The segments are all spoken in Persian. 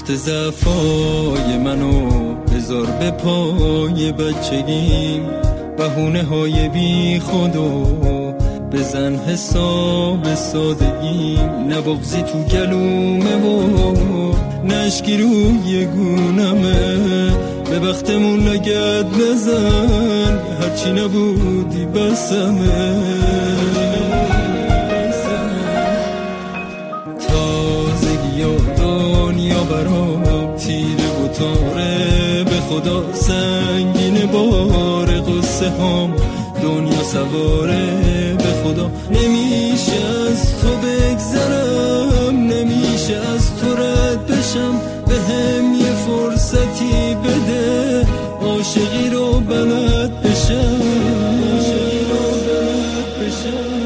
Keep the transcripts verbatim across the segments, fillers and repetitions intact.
وقت ضعفای منو بذار به پای بچگیم، بهونه های بی خودو بزن حساب سادگیم. نه بغضی تو گلومه و نشکی روی گونمه، به بختمون لگد بزن هرچی نبودی بسمه. تازگی و دنیا برام تیره و تاره، به خدا سنگین بار قصه هم دنیا سواره. به خدا نمیشه از تو بگذرم، نمیشه از تو رد بشم، به هم یه فرصتی بده عاشقی رو بلد بشم، عاشقی رو بلد بشم.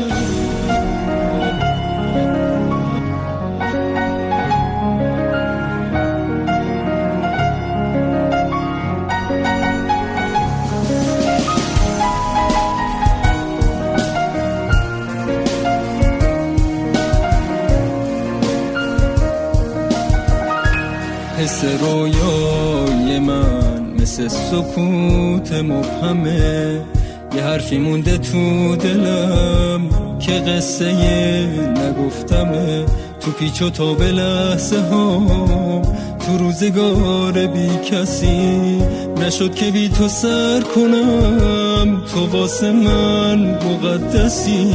حس رویای من مثل سکوت مبهمه، یه حرفی مونده تو دلم که قصه نگفتمه. تو پیچ و تاب لحظه ها، تو روزگار بی کسی نشد که بی تو سر کنم، تو واسه من مقدسی.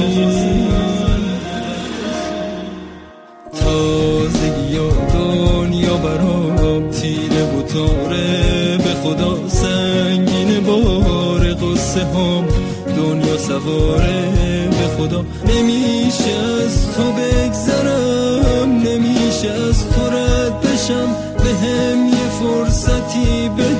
تازگی و دنیا برام تیره و تاره، به خدا سنگین بار قصه هم دنیا سواره. به خدا نمیشه از تو بگذرم، نمیشه از تو رد بشم، به هم یه فرصتی بده